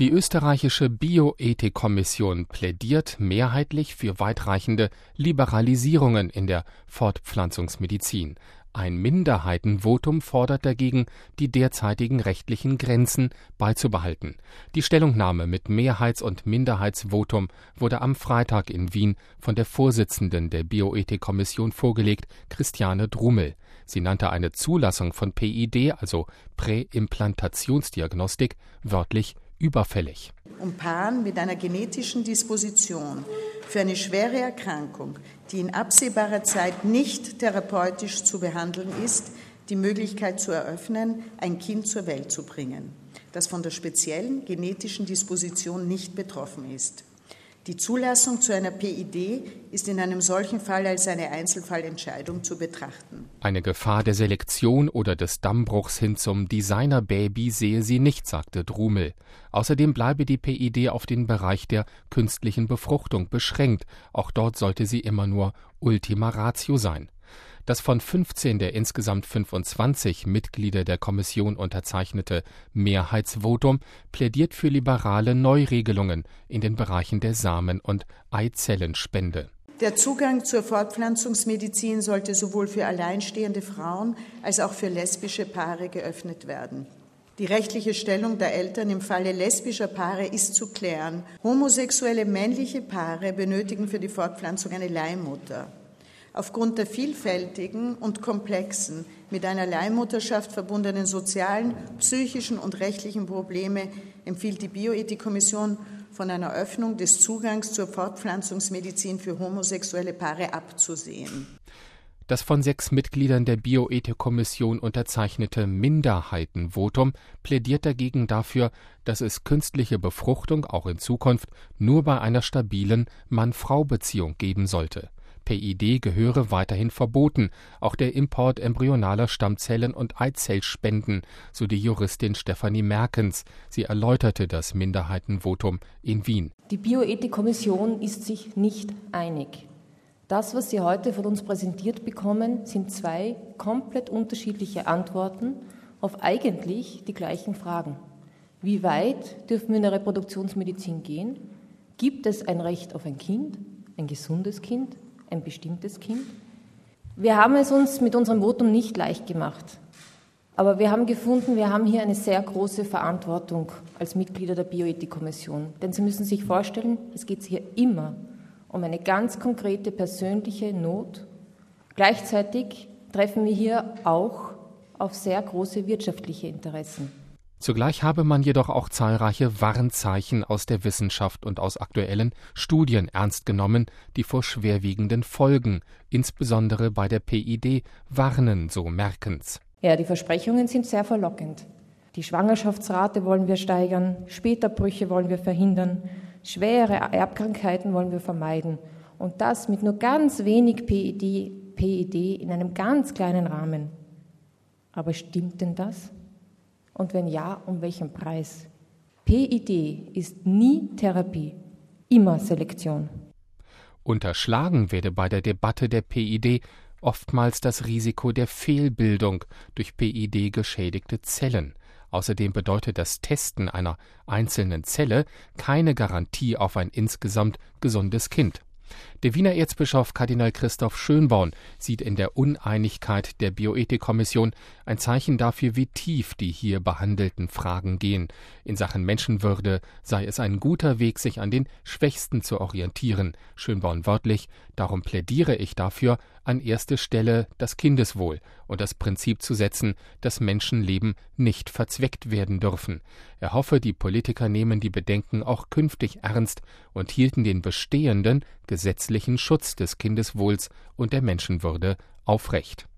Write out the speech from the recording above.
Die österreichische Bioethikkommission plädiert mehrheitlich für weitreichende Liberalisierungen in der Fortpflanzungsmedizin. Ein Minderheitenvotum fordert dagegen, die derzeitigen rechtlichen Grenzen beizubehalten. Die Stellungnahme mit Mehrheits- und Minderheitsvotum wurde am Freitag in Wien von der Vorsitzenden der Bioethikkommission vorgelegt, Christiane Drummel. Sie nannte eine Zulassung von PID, also Präimplantationsdiagnostik, wörtlich überfällig. Um Paaren mit einer genetischen Disposition für eine schwere Erkrankung, die in absehbarer Zeit nicht therapeutisch zu behandeln ist, die Möglichkeit zu eröffnen, ein Kind zur Welt zu bringen, das von der speziellen genetischen Disposition nicht betroffen ist. Die Zulassung zu einer PID ist in einem solchen Fall als eine Einzelfallentscheidung zu betrachten. Eine Gefahr der Selektion oder des Dammbruchs hin zum Designer-Baby sehe sie nicht, sagte Drummel. Außerdem bleibe die PID auf den Bereich der künstlichen Befruchtung beschränkt. Auch dort sollte sie immer nur Ultima Ratio sein. Das von 15 der insgesamt 25 Mitglieder der Kommission unterzeichnete Mehrheitsvotum plädiert für liberale Neuregelungen in den Bereichen der Samen- und Eizellenspende. Der Zugang zur Fortpflanzungsmedizin sollte sowohl für alleinstehende Frauen als auch für lesbische Paare geöffnet werden. Die rechtliche Stellung der Eltern im Falle lesbischer Paare ist zu klären. Homosexuelle männliche Paare benötigen für die Fortpflanzung eine Leihmutter. Aufgrund der vielfältigen und komplexen, mit einer Leihmutterschaft verbundenen sozialen, psychischen und rechtlichen Probleme empfiehlt die Bioethikkommission, von einer Öffnung des Zugangs zur Fortpflanzungsmedizin für homosexuelle Paare abzusehen. Das von 6 Mitgliedern der Bioethikkommission unterzeichnete Minderheitenvotum plädiert dagegen dafür, dass es künstliche Befruchtung auch in Zukunft nur bei einer stabilen Mann-Frau-Beziehung geben sollte. PID gehöre weiterhin verboten, auch der Import embryonaler Stammzellen und Eizellspenden, so die Juristin Stefanie Merkens. Sie erläuterte das Minderheitenvotum in Wien. Die Bioethikkommission ist sich nicht einig. Das, was Sie heute von uns präsentiert bekommen, sind 2 komplett unterschiedliche Antworten auf eigentlich die gleichen Fragen. Wie weit dürfen wir in der Reproduktionsmedizin gehen? Gibt es ein Recht auf ein Kind, ein gesundes Kind? Ein bestimmtes Kind? Wir haben es uns mit unserem Votum nicht leicht gemacht. Aber wir haben gefunden, wir haben hier eine sehr große Verantwortung als Mitglieder der Bioethikkommission. Denn Sie müssen sich vorstellen, es geht hier immer um eine ganz konkrete persönliche Not. Gleichzeitig treffen wir hier auch auf sehr große wirtschaftliche Interessen. Zugleich habe man jedoch auch zahlreiche Warnzeichen aus der Wissenschaft und aus aktuellen Studien ernst genommen, die vor schwerwiegenden Folgen, insbesondere bei der PID, warnen, so Merkens. Ja, die Versprechungen sind sehr verlockend. Die Schwangerschaftsrate wollen wir steigern, Späterbrüche wollen wir verhindern, schwere Erbkrankheiten wollen wir vermeiden. Und das mit nur ganz wenig PID in einem ganz kleinen Rahmen. Aber stimmt denn das? Und wenn ja, um welchen Preis? PID ist nie Therapie, immer Selektion. Unterschlagen werde bei der Debatte der PID oftmals das Risiko der Fehlbildung durch PID geschädigte Zellen. Außerdem bedeutet das Testen einer einzelnen Zelle keine Garantie auf ein insgesamt gesundes Kind. Der Wiener Erzbischof Kardinal Christoph Schönborn sieht in der Uneinigkeit der Bioethikkommission ein Zeichen dafür, wie tief die hier behandelten Fragen gehen. In Sachen Menschenwürde sei es ein guter Weg, sich an den Schwächsten zu orientieren. Schönborn wörtlich: Darum plädiere ich dafür, an erste Stelle das Kindeswohl und das Prinzip zu setzen, dass Menschenleben nicht verzweckt werden dürfen. Er hoffe, die Politiker nehmen die Bedenken auch künftig ernst und hielten den bestehenden gesetzlichen Schutz des Kindeswohls und der Menschenwürde aufrecht.